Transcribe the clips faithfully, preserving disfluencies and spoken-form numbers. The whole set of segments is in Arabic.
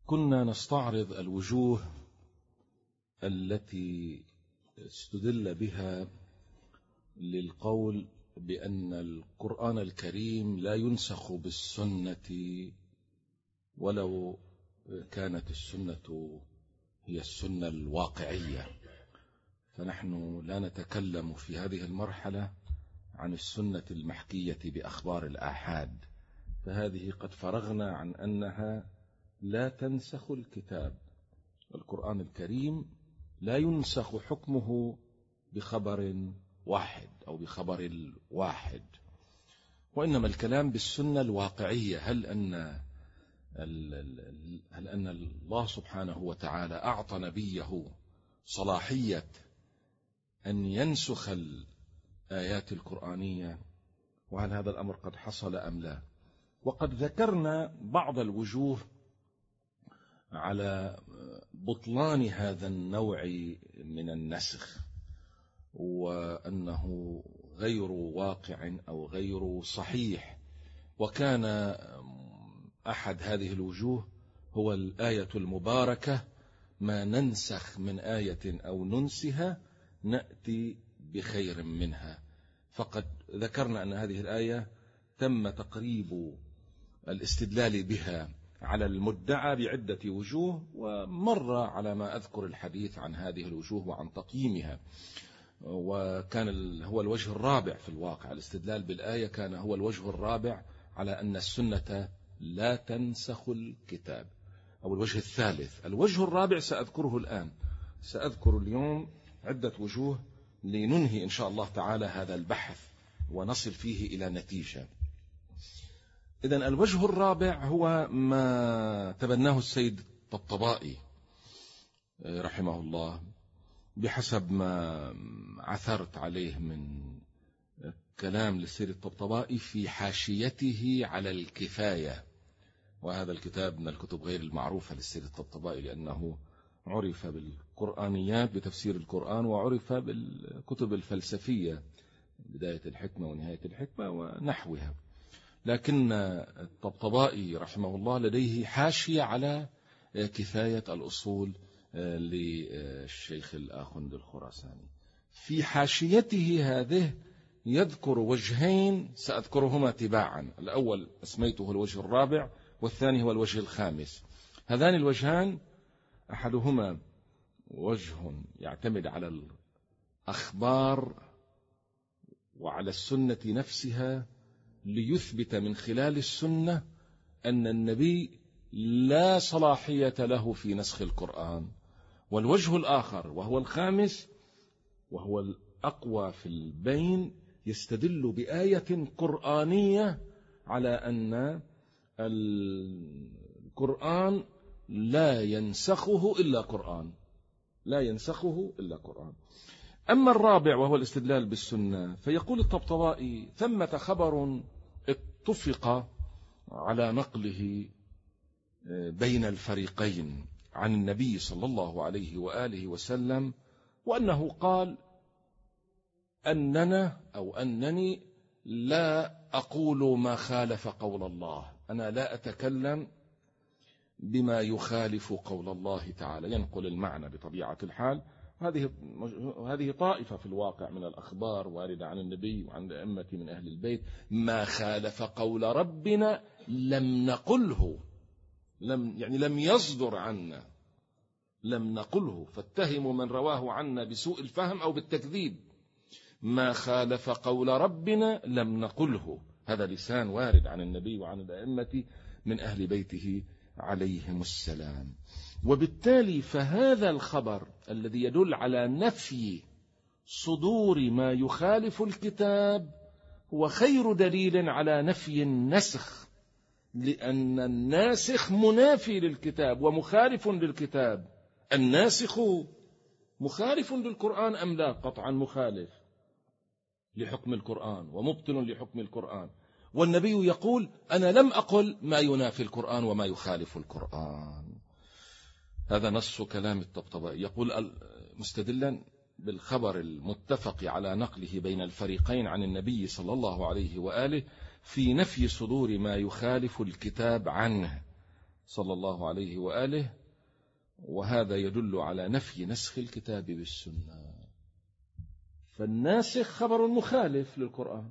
كنا نستعرض الوجوه التي استدل بها للقول بأن القرآن الكريم لا ينسخ بالسنة ولو كانت السنة هي السنة الواقعية. فنحن لا نتكلم في هذه المرحلة عن السنة المحكية بأخبار الآحاد، فهذه قد فرغنا عن أنها لا تنسخ الكتاب. القرآن الكريم لا ينسخ حكمه بخبر واحد أو بخبر الواحد، وإنما الكلام بالسنة الواقعية. هل أن هل أن الله سبحانه وتعالى أعطى نبيه صلاحية أن ينسخ الآيات القرآنية، وهل هذا الأمر قد حصل أم لا؟ وقد ذكرنا بعض الوجوه على بطلان هذا النوع من النسخ، وأنه غير واقع أو غير صحيح. وكان أحد هذه الوجوه هو الآية المباركة: ما ننسخ من آية أو ننسها نأتي بخير منها. فقد ذكرنا أن هذه الآية تم تقريب الاستدلال بها على المدعى بعدة وجوه، ومر على ما أذكر الحديث عن هذه الوجوه وعن تقييمها. وكان هو الوجه الرابع في الواقع، الاستدلال بالآية كان هو الوجه الرابع على أن السنة لا تنسخ الكتاب، أو الوجه الثالث. الوجه الرابع سأذكره الآن، سأذكر اليوم عدة وجوه لننهي إن شاء الله تعالى هذا البحث ونصل فيه إلى نتيجة. إذن الوجه الرابع هو ما تبناه السيد الطبطبائي رحمه الله، بحسب ما عثرت عليه من كلام للسيد الطبطبائي في حاشيته على الكفاية. وهذا الكتاب من الكتب غير المعروفة للسيد الطبطبائي، لأنه عرف بالقرآنيات بتفسير القرآن، وعرف بالكتب الفلسفية بداية الحكمة ونهاية الحكمة ونحوها. لكن الطبطبائي رحمه الله لديه حاشية على كفاية الأصول للشيخ الآخوند الخراساني. في حاشيته هذه يذكر وجهين سأذكرهما تباعا. الأول أسميته الوجه الرابع، والثاني هو الوجه الخامس. هذان الوجهان أحدهما وجه يعتمد على الأخبار وعلى السنة نفسها ليثبت من خلال السنة أن النبي لا صلاحية له في نسخ القرآن. والوجه الآخر وهو الخامس وهو الأقوى في البين، يستدل بآية قرآنية على أن القرآن لا ينسخه إلا قرآن، لا ينسخه إلا قرآن. أما الرابع وهو الاستدلال بالسنة، فيقول الطبطبائي: ثمة خبر اتفق على نقله بين الفريقين عن النبي صلى الله عليه وآله وسلم، وأنه قال: أننا أو أنني لا أقول ما خالف قول الله، أنا لا أتكلم بما يخالف قول الله تعالى. ينقل المعنى بطبيعة الحال. هذه هذه طائفة في الواقع من الأخبار واردة عن النبي وعن الأئمة من أهل البيت: ما خالف قول ربنا لم نقله، لم يعني لم يصدر عنا، لم نقله. فاتهموا من رواه عنا بسوء الفهم أو بالتكذيب. ما خالف قول ربنا لم نقله، هذا لسان وارد عن النبي وعن الأئمة من أهل بيته عليهم السلام. وبالتالي فهذا الخبر الذي يدل على نفي صدور ما يخالف الكتاب هو خير دليل على نفي النسخ، لأن الناسخ منافي للكتاب ومخالف للكتاب. الناسخ مخالف للقرآن أم لا؟ قطعا مخالف لحكم القرآن ومبطل لحكم القرآن. والنبي يقول: أنا لم أقل ما ينافي القرآن وما يخالف القرآن. هذا نص كلام الطبطبائي، يقول مستدلا بالخبر المتفق على نقله بين الفريقين عن النبي صلى الله عليه وآله في نفي صدور ما يخالف الكتاب عنه. صلى الله عليه وآله، وهذا يدل على نفي نسخ الكتاب بالسنة. فالناسخ خبر مخالف للقرآن،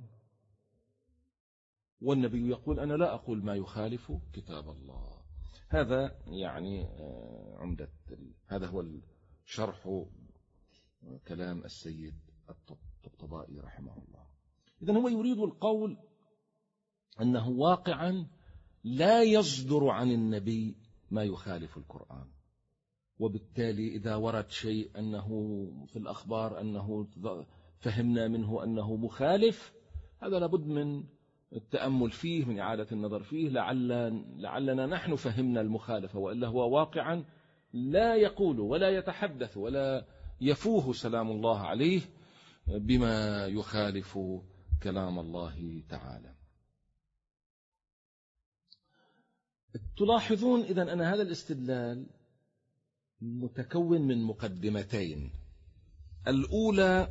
والنبي يقول أنا لا أقول ما يخالف كتاب الله. هذا يعني عمدة، هذا هو شرح كلام السيد الطبطبائي رحمه الله. إذن هو يريد القول أنه واقعا لا يصدر عن النبي ما يخالف القرآن، وبالتالي إذا ورد شيء أنه في الأخبار أنه فهمنا منه أنه مخالف، هذا لابد من التأمل فيه، من إعادة النظر فيه، لعل لعلنا نحن فهمنا المخالفة، وإلا هو واقعا لا يقول ولا يتحدث ولا يفوه سلام الله عليه بما يخالف كلام الله تعالى. تلاحظون إذن أن هذا الاستدلال متكون من مقدمتين. الأولى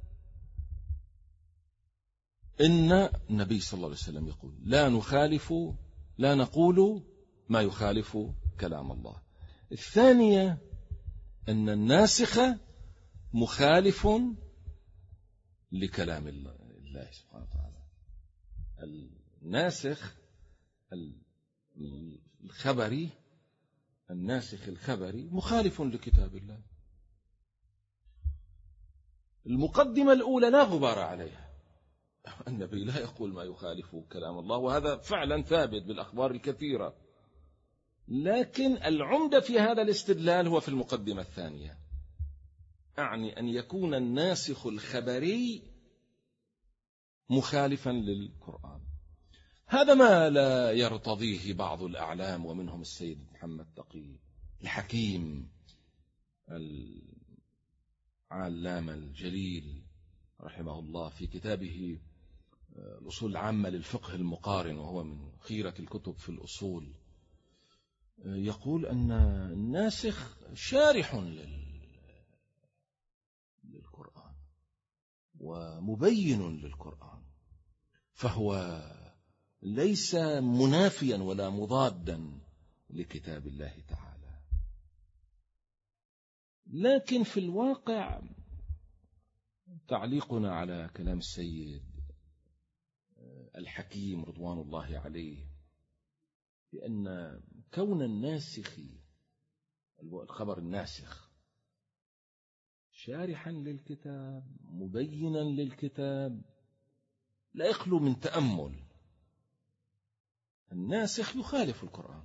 إن النبي صلى الله عليه وسلم يقول لا نخالف لا نقول ما يخالف كلام الله. الثانية أن الناسخ مخالف لكلام الله سبحانه وتعالى. الناسخ الخبري الناسخ الخبري مخالف لكتاب الله. المقدمة الأولى لا غبار عليها، النبي لا يقول ما يخالف كلام الله، وهذا فعلا ثابت بالأخبار الكثيرة. لكن العمدة في هذا الاستدلال هو في المقدمة الثانية، أعني أن يكون الناسخ الخبري مخالفا للقرآن. هذا ما لا يرتضيه بعض الأعلام، ومنهم السيد محمد تقي الحكيم العلامة الجليل رحمه الله في كتابه الأصول العامة للفقه المقارن، وهو من خيرة الكتب في الأصول، يقول أن الناسخ شارح للقرآن ومبين للقرآن، فهو ليس منافيا ولا مضادا لكتاب الله تعالى. لكن في الواقع تعليقنا على كلام السيد الحكيم رضوان الله عليه بأن كون الناسخ الخبر الناسخ شارحا للكتاب مبينا للكتاب لا يخلو من تأمل. الناسخ يخالف القرآن،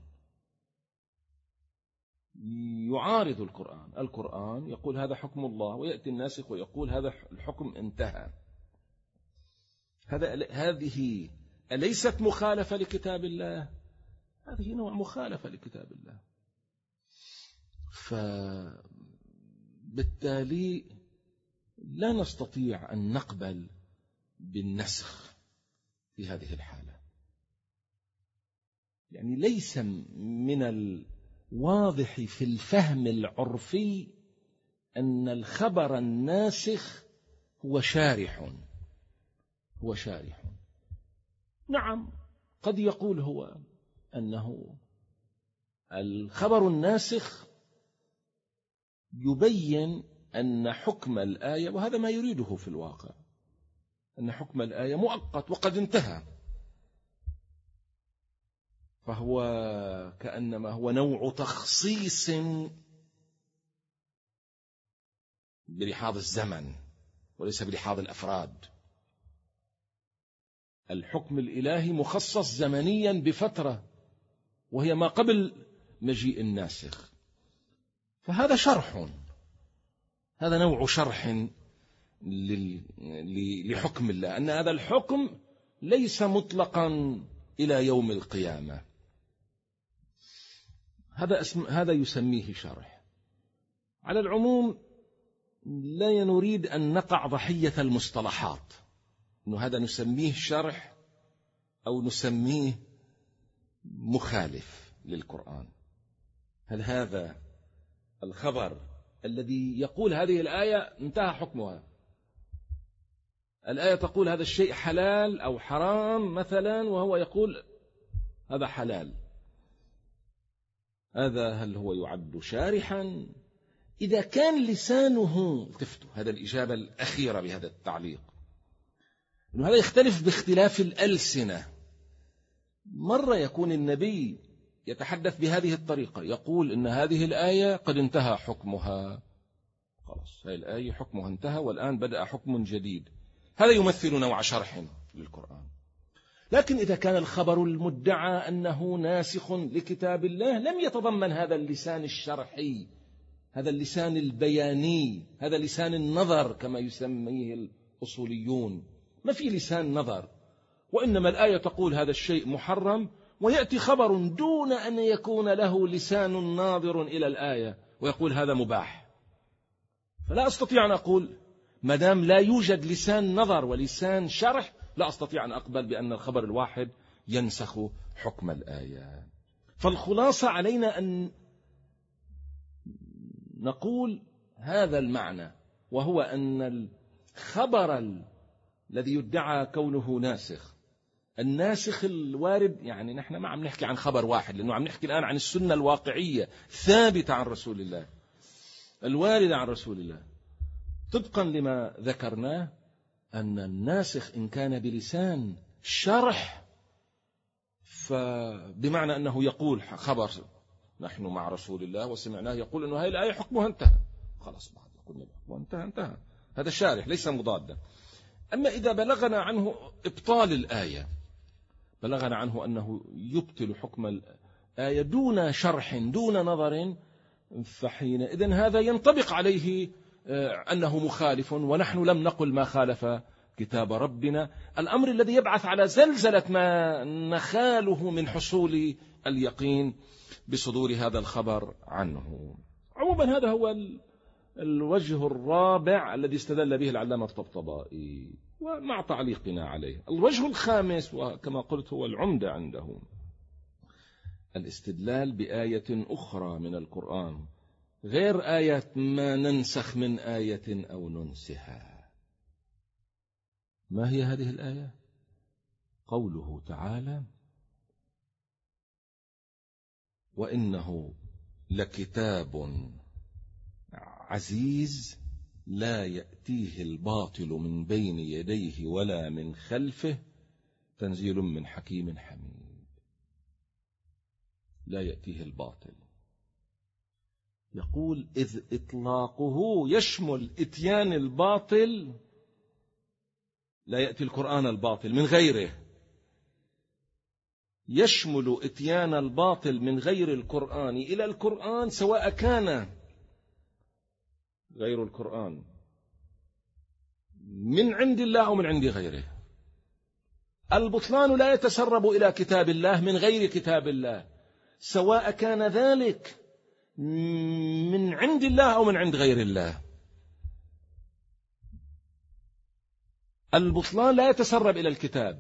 يعارض القرآن. القرآن يقول هذا حكم الله، ويأتي الناسخ ويقول هذا الحكم انتهى. هذا هذه أليست مخالفة لكتاب الله؟ هذه نوع مخالفة لكتاب الله. فبالتالي لا نستطيع أن نقبل بالنسخ في هذه الحالة. يعني ليس من الواضح في الفهم العرفي أن الخبر الناسخ هو شارح هو شارح. نعم، قد يقول هو أنه الخبر الناسخ يبين أن حكم الآية، وهذا ما يريده في الواقع، أن حكم الآية مؤقت وقد انتهى، فهو كأنما هو نوع تخصيص برحاض الزمن وليس برحاض الأفراد. الحكم الإلهي مخصص زمنيا بفترة وهي ما قبل مجيء الناسخ، فهذا شرح، هذا نوع شرح لحكم الله، أن هذا الحكم ليس مطلقا إلى يوم القيامة. هذا اسم هذا يسميه شرح. على العموم لا نريد أن نقع ضحية المصطلحات، إنه هذا نسميه شرح أو نسميه مخالف للقرآن. هل هذا الخبر الذي يقول هذه الآية انتهى حكمها، الآية تقول هذا الشيء حلال أو حرام مثلا، وهو يقول هذا حلال، هذا هل هو يعد شارحا؟ إذا كان لسانه، التفتوا هذا الإجابة الأخيرة بهذا التعليق، إنه هذا يختلف باختلاف الألسنة. مرة يكون النبي يتحدث بهذه الطريقة، يقول إن هذه الآية قد انتهى حكمها، خلاص هذه الآية حكمها انتهى والآن بدأ حكم جديد، هذا يمثل نوع شرح للقرآن. لكن إذا كان الخبر المدعى أنه ناسخ لكتاب الله لم يتضمن هذا اللسان الشرحي، هذا اللسان البياني، هذا لسان النظر كما يسميه الأصوليون، ما في لسان نظر، وإنما الآية تقول هذا الشيء محرم، ويأتي خبر دون أن يكون له لسان ناظر إلى الآية ويقول هذا مباح. فلا أستطيع أن أقول ما دام لا يوجد لسان نظر ولسان شرح، لا أستطيع أن أقبل بأن الخبر الواحد ينسخ حكم الآية. فالخلاصة علينا أن نقول هذا المعنى، وهو أن الخبر الذي يدعى كونه ناسخ، الناسخ الوارد، يعني نحن ما عم نحكي عن خبر واحد، لأنه عم نحكي الآن عن السنة الواقعية ثابتة عن رسول الله، الواردة عن رسول الله، طبقا لما ذكرناه أن الناسخ إن كان بلسان شرح فبمعنى أنه يقول خبر نحن مع رسول الله وسمعناه يقول أنه هذه الآية حكمها انتهى، خلاص بعد يقول وانتهى انتهى، هذا شارح ليس مضادا. أما إذا بلغنا عنه إبطال الآية، بلغنا عنه أنه يبطل حكم الآية دون شرح دون نظر، فحينئذ هذا ينطبق عليه أنه مخالف، ونحن لم نقل ما خالف كتاب ربنا، الأمر الذي يبعث على زلزلة ما نخاله من حصول اليقين بصدور هذا الخبر عنه. عموما هذا هو الوجه الرابع الذي استدل به العلامة الطبطبائي، ومع تعليقنا عليه. الوجه الخامس وكما قلت هو العمدة عنده، الاستدلال بآية أخرى من القرآن غير آية ما ننسخ من آية أو ننسها. ما هي هذه الآية؟ قوله تعالى: وإنه لكتاب عزيز لا يأتيه الباطل من بين يديه ولا من خلفه تنزيل من حكيم حميد. لا يأتيه الباطل، يقول إذ إطلاقه يشمل إتيان الباطل، لا يأتي القرآن الباطل من غيره، يشمل إتيان الباطل من غير القرآن إلى القرآن، سواء كان غير القرآن من عند الله أو من عند غيره. البطلان لا يتسرب إلى كتاب الله من غير كتاب الله، سواء كان ذلك من عند الله أو من عند غير الله. البطلان لا يتسرب إلى الكتاب.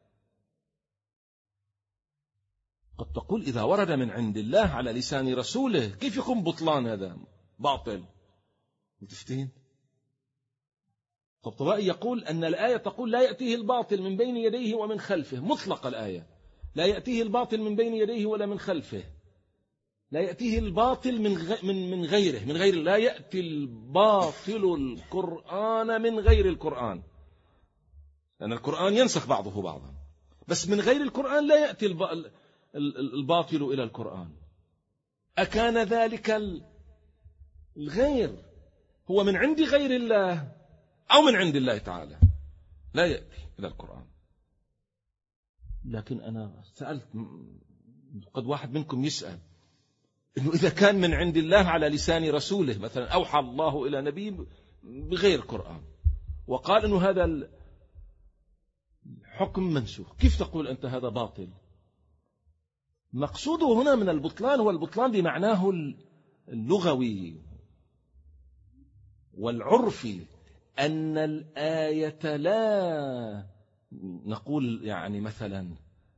قد تقول إذا ورد من عند الله على لسان رسوله كيف يكون بطلان هذا باطل؟ متفتين؟ الطبطبائي يقول أن الآية تقول لا يأتيه الباطل من بين يديه ومن خلفه، مطلق الآية، لا يأتيه الباطل من بين يديه ولا من خلفه، لا يأتيه الباطل من من من غيره، من غير لا يأتي الباطل القرآن من غير القرآن، لأن القرآن ينسخ بعضه بعضا، بس من غير القرآن لا يأتي الباطل إلى القرآن. أكان ذلك الغير هو من عند غير الله أو من عند الله تعالى، لا يأتي إلى القرآن. لكن أنا سألت، قد واحد منكم يسأل إنه إذا كان من عند الله على لسان رسوله، مثلا أوحى الله إلى نبي بغير قرآن وقال إنه هذا الحكم منسوخ، كيف تقول أنت هذا باطل؟ مقصوده هنا من البطلان هو البطلان بمعناه اللغوي والعرفي، أن الآية لا نقول يعني مثلا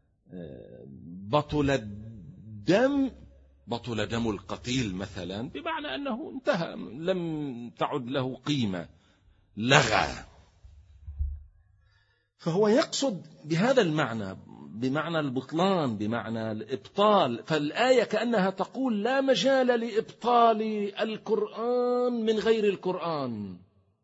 بطل الدم، بطل دم القتيل مثلا، بمعنى أنه انتهى، لم تعد له قيمة، لغى. فهو يقصد بهذا المعنى بمعنى البطلان، بمعنى الإبطال. فالآية كأنها تقول لا مجال لإبطال القرآن من غير القرآن،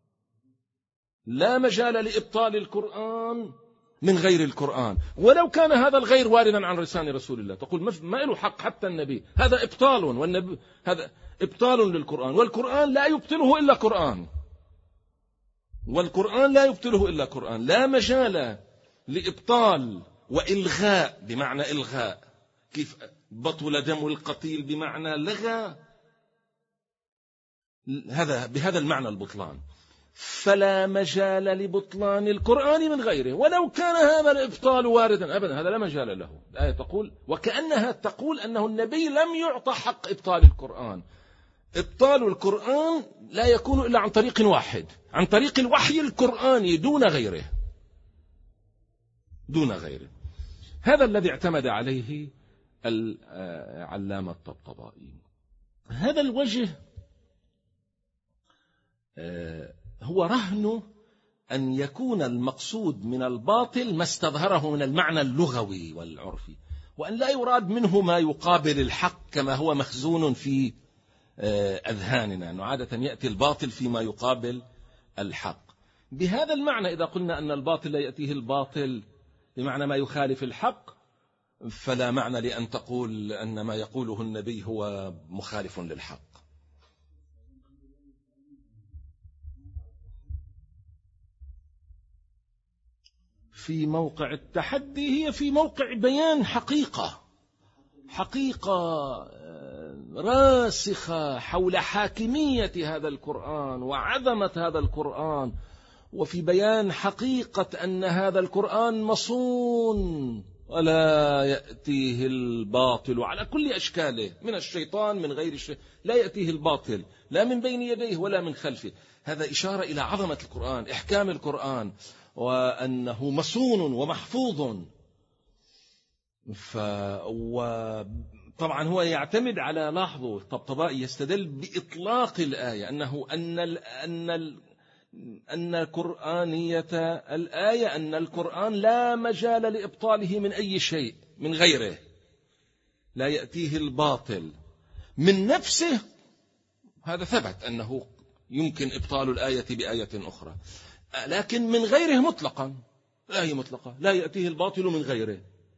لا مجال لإبطال القرآن من غير القرآن، ولو كان هذا الغير واردا عن لسان رسول الله. تقول ما له حق حتى النبي، هذا إبطال، والنبي هذا إبطال للقرآن، والقرآن لا يبطله إلا قرآن، والقرآن لا يبطله إلا قرآن. لا مجال لإبطال وإلغاء بمعنى إلغاء، كيف بطل دم القتيل بمعنى لغى، هذا بهذا المعنى البطلان. فلا مجال لبطلان القرآن من غيره، ولو كان هذا الإبطال واردا أبدا، هذا لا مجال له. الآية تقول وكأنها تقول أنه النبي لم يعطى حق إبطال القرآن. إبطال القرآن لا يكون إلا عن طريق واحد، عن طريق الوحي القرآني دون غيره، دون غيره. هذا الذي اعتمد عليه العلامة الطبطبائي. هذا الوجه هو رهن أن يكون المقصود من الباطل ما استظهره من المعنى اللغوي والعرفي، وأن لا يراد منه ما يقابل الحق كما هو مخزون في أذهاننا، أنه عادة يأتي الباطل فيما يقابل الحق. بهذا المعنى إذا قلنا أن الباطل لا يأتيه الباطل بمعنى ما يخالف الحق، فلا معنى لأن تقول أن ما يقوله النبي هو مخالف للحق. في موقع التحدي هي في موقع بيان حقيقة، حقيقة راسخة حول حاكمية هذا القرآن وعظمة هذا القرآن، وفي بيان حقيقة أن هذا القرآن مصون ولا يأتيه الباطل على كل أشكاله، من الشيطان من غير الشيطان، لا يأتيه الباطل لا من بين يديه ولا من خلفه. هذا إشارة إلى عظمة القرآن، إحكام القرآن، وأنه مصون ومحفوظ. ف... وطبعا هو يعتمد على، لاحظوا الطبطبائي يستدل بإطلاق الآية أنه أن ال... أن ال... أن القرآنية الآية أن القرآن لا مجال لإبطاله من أي شيء من غيره، لا يأتيه الباطل من نفسه. هذا ثبت أنه يمكن إبطال الآية بآية أخرى، لكن من غيره مطلقا، الآية مطلقة لا يأتيه الباطل من غيره.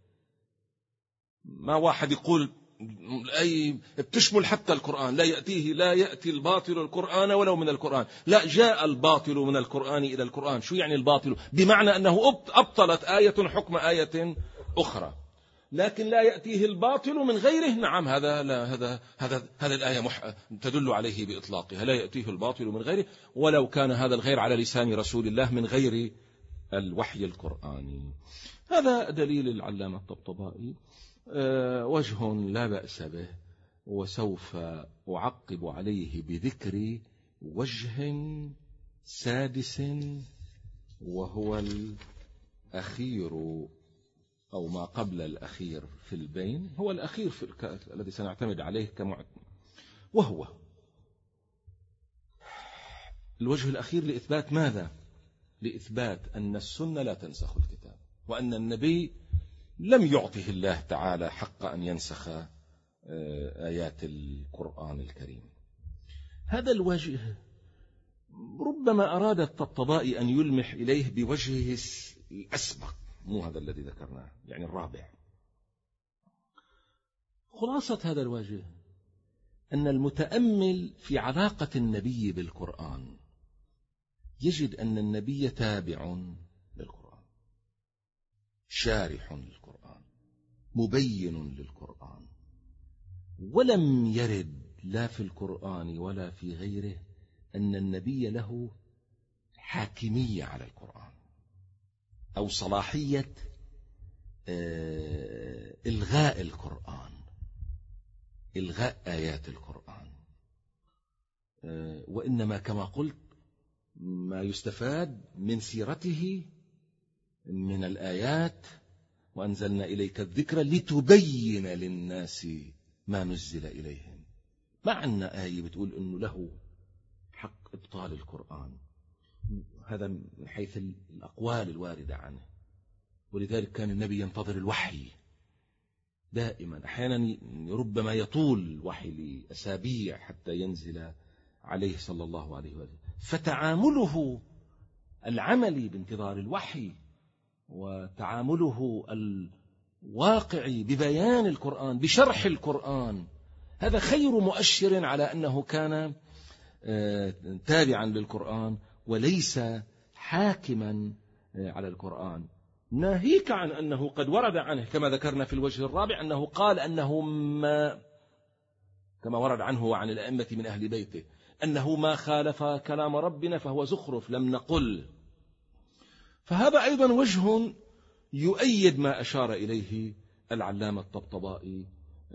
ما واحد يقول الآية بتشمل حتى القرآن، لا يأتيه لا يأتي الباطل القرآن ولو من القرآن، لا جاء الباطل من القرآن إلى القرآن. شو يعني الباطل؟ بمعنى أنه أبطلت آية حكم آية أخرى، لكن لا يأتيه الباطل من غيره. نعم هذا لا هذا هذا هذا الآية مح... تدل عليه بإطلاقها، لا يأتيه الباطل من غيره، ولو كان هذا الغير على لسان رسول الله من غير الوحي القرآني. هذا دليل العلامة الطبطبائي، أه وجه لا بأس به، وسوف أعقب عليه بذكر وجه سادس وهو الأخير أو ما قبل الأخير في البين، هو الأخير في الك... الذي سنعتمد عليه كمعتمد، وهو الوجه الأخير لإثبات ماذا؟ لإثبات أن السنة لا تنسخ الكتاب، وأن النبي لم يعطه الله تعالى حق أن ينسخ آيات القرآن الكريم. هذا الوجه ربما أراد الطبطبائي أن يلمح إليه بوجهه الأسبق، مو هذا الذي ذكرناه، يعني الرابع. خلاصة هذا الوجه أن المتأمل في علاقة النبي بالقرآن يجد أن النبي تابع للقرآن، شارح للقرآن، مبين للقرآن، ولم يرد لا في القرآن ولا في غيره أن النبي له حاكمية على القرآن أو صلاحية إلغاء القرآن، إلغاء آيات القرآن. وإنما كما قلت ما يستفاد من سيرته من الآيات، وأنزلنا إليك الذكر لتبين للناس ما نزل إليهم. ما عندنا آية بتقول أنه له حق إبطال القرآن، هذا من حيث الأقوال الواردة عنه، ولذلك كان النبي ينتظر الوحي دائما، أحيانا ربما يطول الوحي لأسابيع حتى ينزل عليه صلى الله عليه وسلم. فتعامله العملي بانتظار الوحي وتعامله الواقعي ببيان القرآن بشرح القرآن، هذا خير مؤشر على أنه كان تابعا للقرآن وليس حاكما على القرآن، ناهيك عن أنه قد ورد عنه كما ذكرنا في الوجه الرابع أنه قال أنه ما كما ورد عنه وعن الأئمة من أهل بيته أنه ما خالف كلام ربنا فهو زخرف لم نقل. فهذا أيضا وجه يؤيد ما أشار إليه العلامة الطبطبائي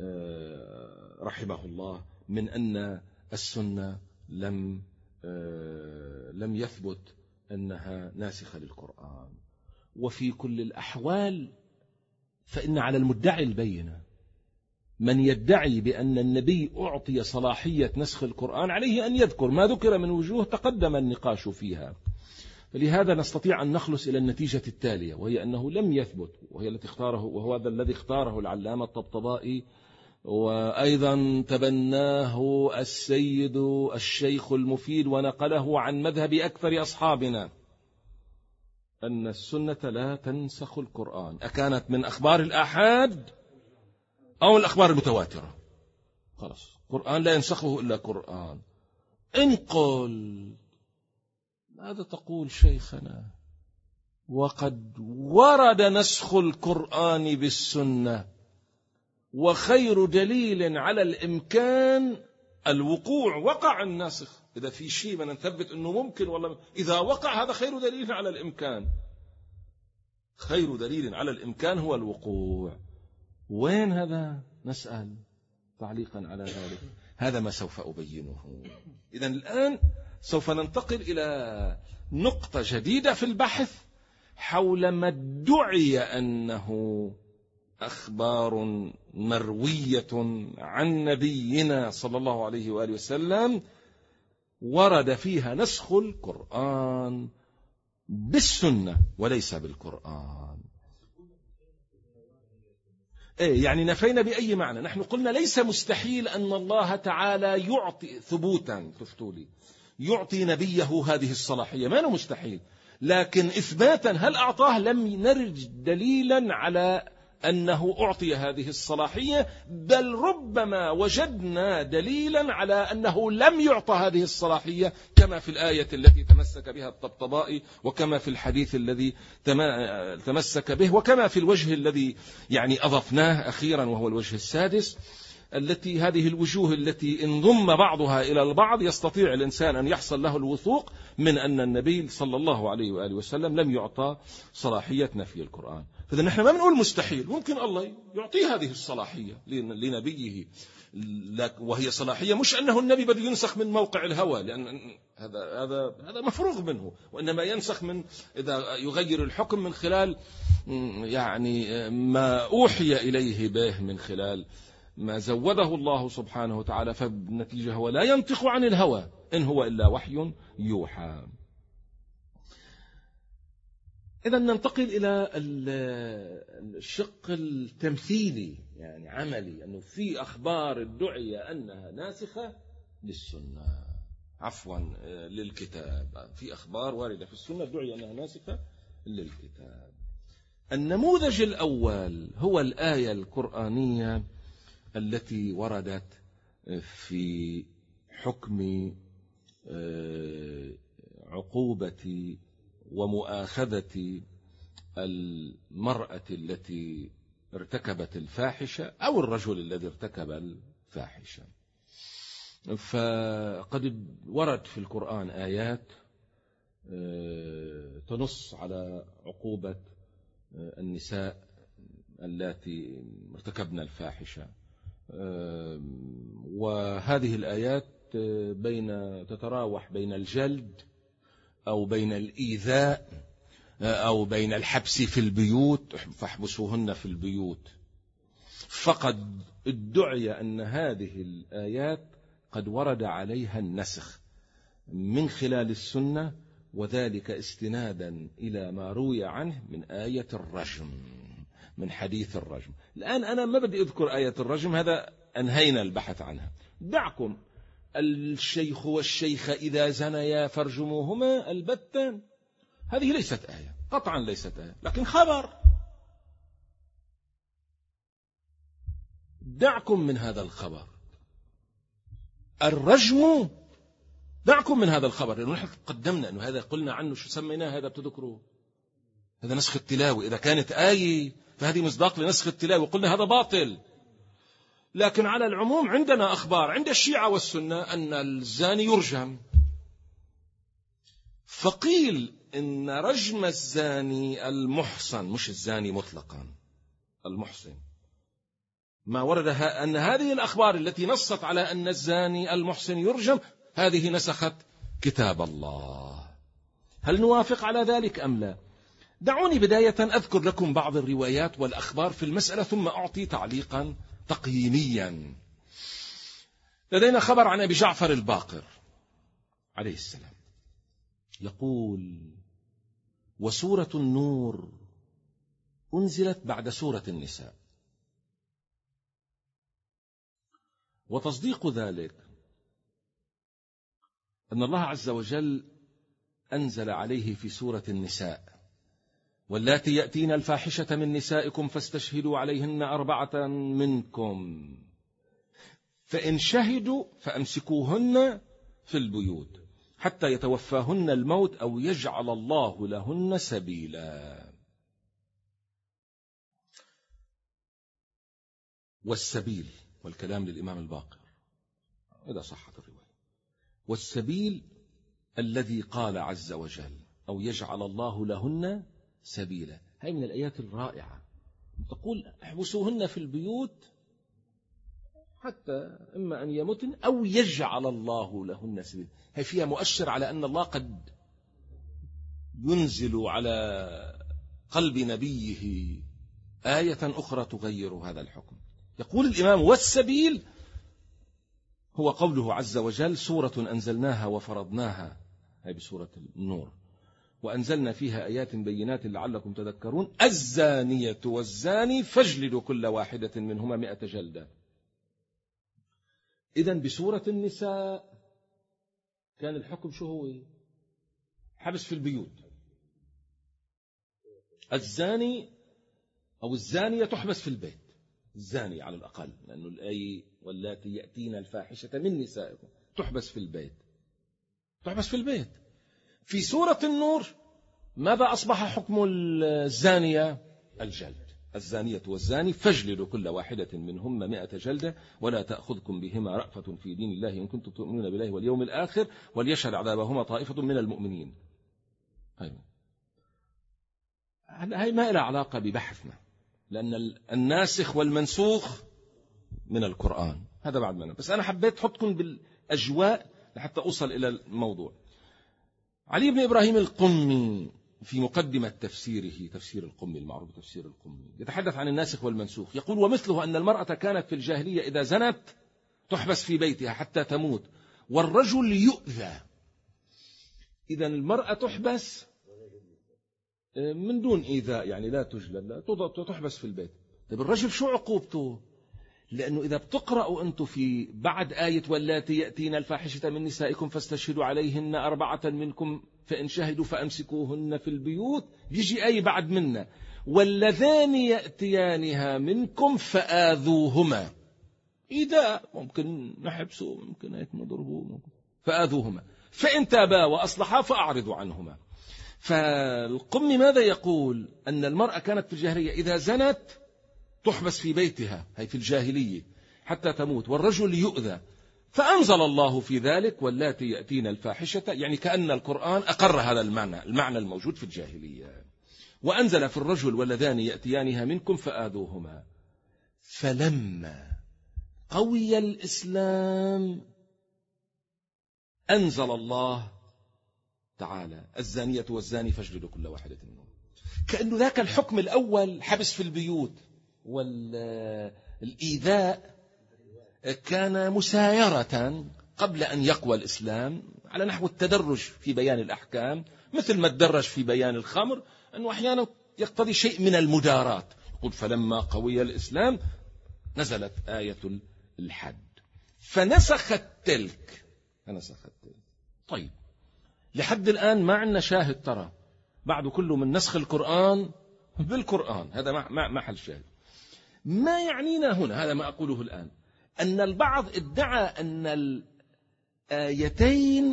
رحمه الله من أن السنة لم لم يثبت أنها ناسخة للقرآن. وفي كل الأحوال فإن على المدعي البينة، من يدعي بأن النبي أعطي صلاحية نسخ القرآن عليه أن يذكر ما ذكر من وجوه تقدم النقاش فيها. فلهذا نستطيع أن نخلص إلى النتيجة التالية، وهي أنه لم يثبت، وهي التي اختاره وهو هذا الذي اختاره العلامة الطبطبائي وأيضا تبناه السيد الشيخ المفيد ونقله عن مذهب أكثر أصحابنا، أن السنة لا تنسخ القرآن، أكانت من أخبار الآحاد أو الأخبار المتواترة. خلاص القرآن لا ينسخه إلا قرآن. إن قل ماذا تقول شيخنا؟ وقد ورد نسخ القرآن بالسنة، وخير دليل على الإمكان الوقوع، وقع الناسخ. إذا في شيء من نثبت أنه ممكن والله إذا وقع هذا خير دليل على الإمكان، خير دليل على الإمكان هو الوقوع. وين هذا؟ نسأل تعليقا على ذلك. هذا ما سوف أبينه. إذن الآن سوف ننتقل إلى نقطة جديدة في البحث حول ما ادعي أنه أخبار مروية عن نبينا صلى الله عليه وآله وسلم ورد فيها نسخ القرآن بالسنة وليس بالقرآن. إيه يعني نفينا بأي معنى؟ نحن قلنا ليس مستحيل أن الله تعالى يعطي ثبوتا تفتولي يعطي نبيه هذه الصلاحية، ما هو مستحيل، لكن إثباتا هل أعطاه؟ لم نرج دليلا على أنه أعطي هذه الصلاحية، بل ربما وجدنا دليلا على أنه لم يعطى هذه الصلاحية كما في الآية التي تمسك بها الطبطبائي، وكما في الحديث الذي تمسك به، وكما في الوجه الذي يعني أضفناه أخيرا وهو الوجه السادس، التي هذه الوجوه التي إن ضم بعضها إلى البعض يستطيع الإنسان أن يحصل له الوثوق من أن النبي صلى الله عليه وآله وسلم لم يعطى صلاحية نفي القرآن. فإذا نحن ما بنقول مستحيل، ممكن الله يعطي هذه الصلاحية لنبيه، وهي صلاحية مش أنه النبي بده ينسخ من موقع الهوى، لأن هذا هذا هذا مفروغ منه، وإنما ينسخ من إذا يغير الحكم من خلال يعني ما أوحي إليه به، من خلال ما زوده الله سبحانه وتعالى، فالنتيجة هو لا ينطق عن الهوى إن هو إلا وحي يوحى. إذا ننتقل إلى الشق التمثيلي يعني عملي، أنه في أخبار ادعي أنها ناسخة للسنة عفوا للكتاب، في أخبار واردة في السنة ادعي أنها ناسخة للكتاب. النموذج الأول هو الآية القرآنية التي وردت في حكم عقوبة ومؤاخذة المرأة التي ارتكبت الفاحشة أو الرجل الذي ارتكب الفاحشة. فقد ورد في القرآن آيات تنص على عقوبة النساء التي ارتكبن الفاحشة، وهذه الآيات بين تتراوح بين الجلد أو بين الإيذاء أو بين الحبس في البيوت، فاحبسوهن في البيوت. فقد ادعي أن هذه الآيات قد ورد عليها النسخ من خلال السنة وذلك استنادا إلى ما روي عنه من آية الرجم، من حديث الرجم. الآن أنا ما بدي أذكر آية الرجم، هذا أنهينا البحث عنها. دعكم الشيخ والشيخة إذا زنيا فارجموهما البتة، هذه ليست آية، قطعا ليست آية، لكن خبر. دعكم من هذا الخبر الرجم، دعكم من هذا الخبر، لأنه نحن قدمنا أنه هذا قلنا عنه شو سميناه، هذا بتذكروا هذا نسخ التلاوي. إذا كانت آية فهذه مصداق لنسخ التلاوي، وقلنا هذا باطل. لكن على العموم عندنا أخبار عند الشيعة والسنة أن الزاني يرجم، فقيل إن رجم الزاني المحصن، مش الزاني مطلقا، المحصن، ما ورد أن هذه الأخبار التي نصت على أن الزاني المحصن يرجم هذه نسخت كتاب الله. هل نوافق على ذلك أم لا؟ دعوني بداية أذكر لكم بعض الروايات والأخبار في المسألة، ثم أعطي تعليقا تقييميا. لدينا خبر عن أبي جعفر الباقر عليه السلام يقول: وسورة النور أنزلت بعد سورة النساء. وتصديق ذلك أن الله عز وجل أنزل عليه في سورة النساء: واللاتي يأتين الفاحشة من نسائكم فاستشهدوا عليهن أربعة منكم، فإن شهدوا فأمسكوهن في البيوت حتى يتوفاهن الموت أو يجعل الله لهن سبيلا. والسبيل، والكلام للإمام الباقر إذا صحت الرواية، والسبيل الذي قال عز وجل أو يجعل الله لهن سبيلا، هذه من الآيات الرائعة. تقول احبسوهن في البيوت حتى إما أن يموتن أو يجعل الله لهن سبيلا. هي فيها مؤشر على أن الله قد ينزل على قلب نبيه آية أخرى تغير هذا الحكم. يقول الإمام: والسبيل هو قوله عز وجل: سورة أنزلناها وفرضناها، هي بسورة النور، وأنزلنا فيها آيات بينات لعلكم تذكرون، الزانية والزاني فاجلدوا كل واحدة منهما مئة جلدة. إذن بسورة النساء كان الحكم شو هو؟ حبس في البيوت. الزاني أو الزانية تحبس في البيت، الزاني على الأقل، لأنه الآية واللاتي يأتين الفاحشة من نسائكم تحبس في البيت، تحبس في البيت. في سورة النور ماذا أصبح حكم الزانية؟ الجلد. الزانية والزاني فاجلدوا كل واحدة منهما مئة جلدة ولا تأخذكم بهما رأفة في دين الله إن كنتم تؤمنون بالله واليوم الآخر وليشهد عذابهما طائفة من المؤمنين. أيوة. هاي ما لها علاقة ببحثنا، لأن الناسخ والمنسوخ من القرآن، هذا بعد منه. بس أنا حبيت أحطكم بالأجواء لحتى أوصل إلى الموضوع. علي بن إبراهيم القمي في مقدمة تفسيره، تفسير القمي المعروف تفسير القمي، يتحدث عن الناسخ والمنسوخ. يقول: ومثله أن المرأة كانت في الجاهلية إذا زنت تحبس في بيتها حتى تموت، والرجل يؤذى. إذا المرأة تحبس من دون إيذاء، يعني لا تجلد، لا تحبس في البيت. طيب الرجل شو عقوبته؟ لأنه إذا بتقرأوا أنتم في بعد آية واللاتي يأتين الفاحشة من نسائكم فاستشهدوا عليهن أربعة منكم فإن شهدوا فأمسكوهن في البيوت، يجي آية بعد منا: واللذان يأتيانها منكم فآذوهما. إيذاء ممكن نحبسه، ممكن هيك نضربه، ممكن فآذوهما فإن تابا وأصلحا فأعرضوا عنهما. فالقمي ماذا يقول؟ أن المرأة كانت في الجاهلية إذا زنت تحبس في بيتها، هي في الجاهلية، حتى تموت، والرجل يؤذى. فأنزل الله في ذلك واللاتي يأتين الفاحشة، يعني كأن القرآن أقر هذا المعنى، المعنى الموجود في الجاهلية، وأنزل في الرجل واللذان يأتيانها منكم فآذوهما. فلما قوي الإسلام أنزل الله تعالى: الزانية والزاني فاجلدوا كل واحدة منهم. كأنه ذاك الحكم الأول حبس في البيوت والإيذاء كان مسايرة قبل أن يقوى الإسلام، على نحو التدرج في بيان الأحكام، مثل ما تدرج في بيان الخمر، أنه أحيانا يقتضي شيء من المداراة. يقول فلما قوي الإسلام نزلت آية الحد فنسخت تلك فنسخت تلك. طيب لحد الآن ما عندنا شاهد، ترى بعد كله من نسخ القرآن بالقرآن، هذا ما محل شاهد. ما يعنينا هنا، هذا ما أقوله الآن، أن البعض ادعى أن الآيتين،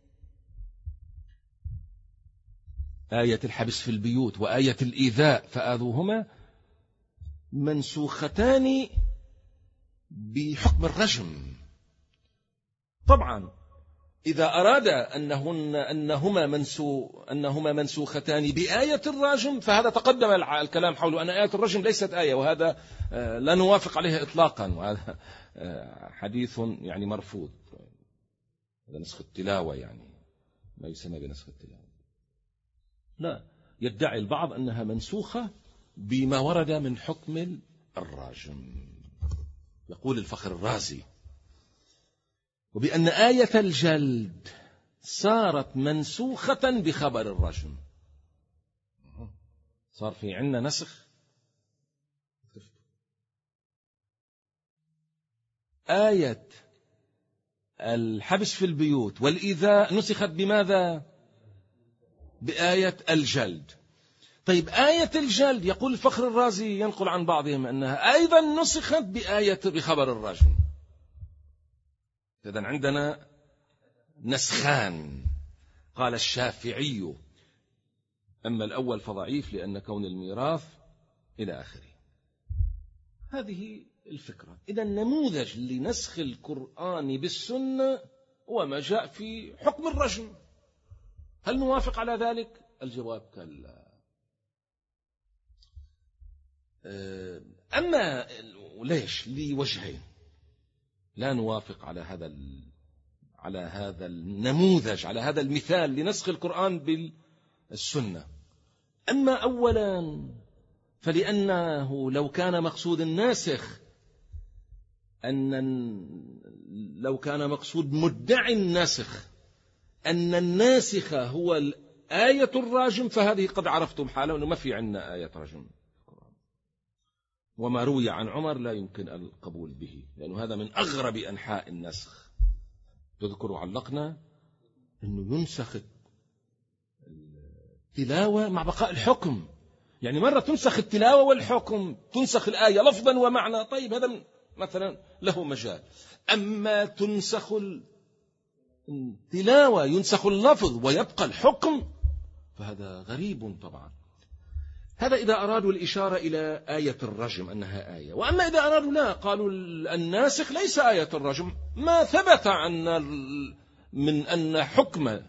آية الحبس في البيوت وآية الإيذاء فآذوهما، منسوختان بحكم الرجم. طبعا إذا أراد أنهن أنهما منسو أنهما منسوختان بآية الرجم فهذا تقدم الكلام حول أن آية الرجم ليست آية، وهذا لا نوافق عليها إطلاقا، وهذا حديث يعني مرفوض. هذا نسخ التلاوة، يعني ما يسمى بنسخ التلاوة. لا، يدعي البعض أنها منسوخة بما ورد من حكم الراجم. يقول الفخر الرازي وبأن آية الجلد صارت منسوخة بخبر الرجم. صار في عنا نسخ. آية الحبس في البيوت والإيذاء نسخت بماذا؟ بآية الجلد. طيب آية الجلد يقول الفخر الرازي ينقل عن بعضهم أنها أيضا نسخت بآية بخبر الرجم. إذن عندنا نسخان. قال الشافعي أما الأول فضعيف لأن كون الميراث إلى آخره. هذه الفكرة. إذن نموذج لنسخ القرآن بالسنة هو ما جاء في حكم الرجم. هل نوافق على ذلك؟ الجواب كلا. أما ليش؟ لوجهين لا نوافق على هذا على هذا النموذج، على هذا المثال لنسخ القرآن بالسنة. أما أولا فلأنه لو كان مقصود الناسخ أن لو كان مقصود مدعي النسخ أن الناسخ هو آية الراجم فهذه قد عرفتم حاله أنه ما في عندنا آية راجم، وما روي عن عمر لا يمكن القبول به لأنه هذا من أغرب أنحاء النسخ. تذكروا علقنا أنه ينسخ التلاوة مع بقاء الحكم، يعني مرة تنسخ التلاوة والحكم، تنسخ الآية لفظا ومعنى. طيب هذا مثلا له مجال. أما تنسخ التلاوة ينسخ اللفظ ويبقى الحكم فهذا غريب طبعا. هذا إذا أرادوا الإشارة إلى آية الرجم أنها آية. وأما إذا أرادوا لا، قالوا الناسخ ليس آية الرجم، ما ثبت عن من أن حكم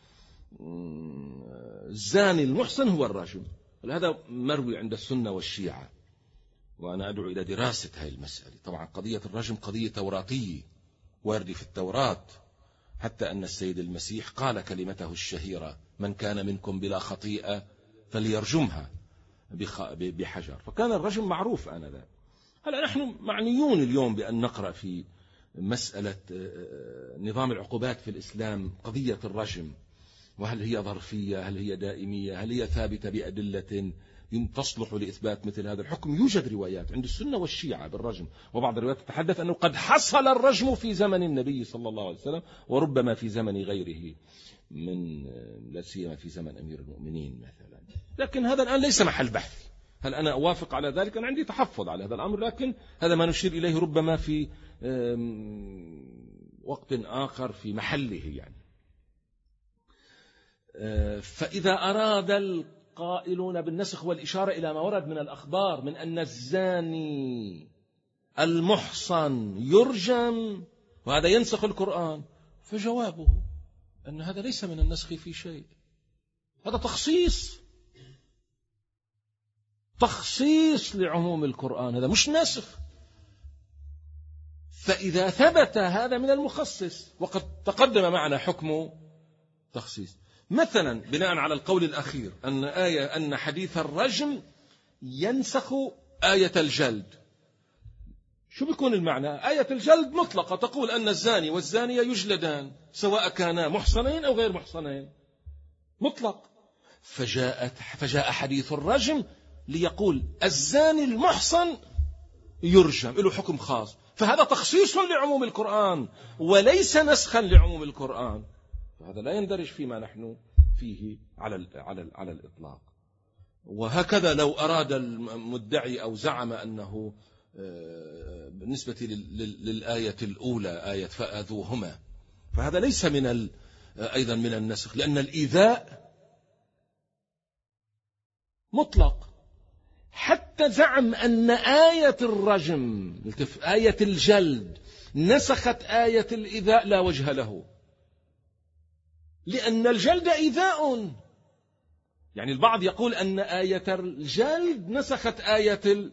الزاني المحصن هو الرجم. هذا مروي عند السنة والشيعة، وأنا أدعو إلى دراسة هذه المسألة. طبعا قضية الرجم قضية توراتية واردة في التوراة، حتى أن السيد المسيح قال كلمته الشهيرة من كان منكم بلا خطيئة فليرجمها بحجر، فكان الرجم معروف آنذاك. هلا نحن معنيون اليوم بأن نقرأ في مسألة نظام العقوبات في الإسلام قضية الرجم، وهل هي ظرفية، هل هي دائمية، هل هي ثابتة بأدلة تصلح لإثبات مثل هذا الحكم. يوجد روايات عند السنة والشيعة بالرجم، وبعض الروايات تتحدث أنه قد حصل الرجم في زمن النبي صلى الله عليه وسلم، وربما في زمن غيره من لا سيما في زمن أمير المؤمنين مثلا. لكن هذا الآن ليس محل بحث. هل أنا أوافق على ذلك؟ أنا عندي تحفظ على هذا الأمر، لكن هذا ما نشير إليه ربما في وقت آخر في محله يعني. فإذا أراد القائلون بالنسخ والإشارة إلى ما ورد من الأخبار من أن الزاني المحصن يرجم وهذا ينسخ القرآن، فجوابه أن هذا ليس من النسخ في شيء، هذا تخصيص تخصيص لعموم القرآن، هذا مش نسخ. فإذا ثبت هذا من المخصص، وقد تقدم معنا حكم تخصيص. مثلا بناء على القول الأخير أن آية أن حديث الرجم ينسخ آية الجلد، شو بيكون المعنى؟ آية الجلد مطلقة تقول أن الزاني والزانية يجلدان سواء كانا محصنين أو غير محصنين، مطلق. فجاءت فجاء حديث الرجم ليقول الزاني المحصن يرجم، له حكم خاص. فهذا تخصيص لعموم القرآن وليس نسخا لعموم القرآن، فهذا لا يندرج فيما نحن فيه على على على الإطلاق. وهكذا لو أراد المدعي أو زعم أنه بالنسبة للآية الأولى آية فآذوهما، فهذا ليس من أيضا من النسخ، لأن الإيذاء مطلق. حتى زعم أن آية الرجم آية الجلد نسخت آية الإيذاء، لا وجه له، لأن الجلد إيذاء. يعني البعض يقول أن آية الجلد نسخت آية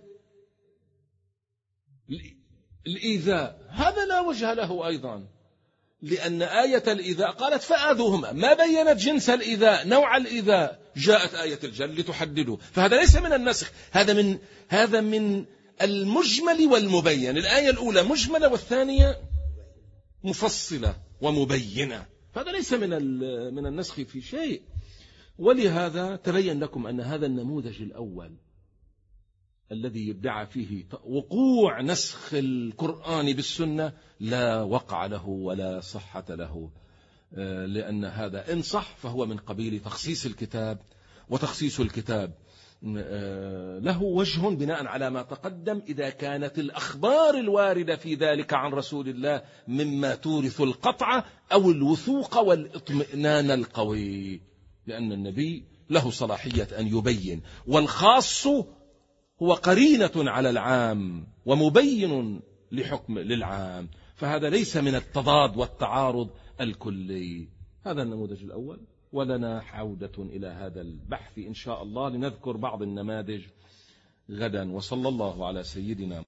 الإيذاء، هذا لا وجه له أيضا، لأن آية الإيذاء قالت فآذوهما، ما بينت جنس الإيذاء نوع الإيذاء، جاءت آية الجلد لتحدده. فهذا ليس من النسخ، هذا من هذا من المجمل والمبين. الآية الأولى مجملة والثانية مفصلة ومبينة، فهذا ليس من من النسخ في شيء. ولهذا تبين لكم أن هذا النموذج الأول الذي يدعى فيه وقوع نسخ القرآن بالسنة لا وقع له ولا صحة له، لأن هذا إن صح فهو من قبيل تخصيص الكتاب، وتخصيص الكتاب له وجه بناء على ما تقدم إذا كانت الأخبار الواردة في ذلك عن رسول الله مما تورث القطع أو الوثوق والاطمئنان القوي، لأن النبي له صلاحية أن يبين، والخاص هو قرينة على العام ومبين لحكم للعام، فهذا ليس من التضاد والتعارض الكلي. هذا النموذج الأول، ولنا عودة إلى هذا البحث إن شاء الله لنذكر بعض النماذج غدا. وصلى الله على سيدنا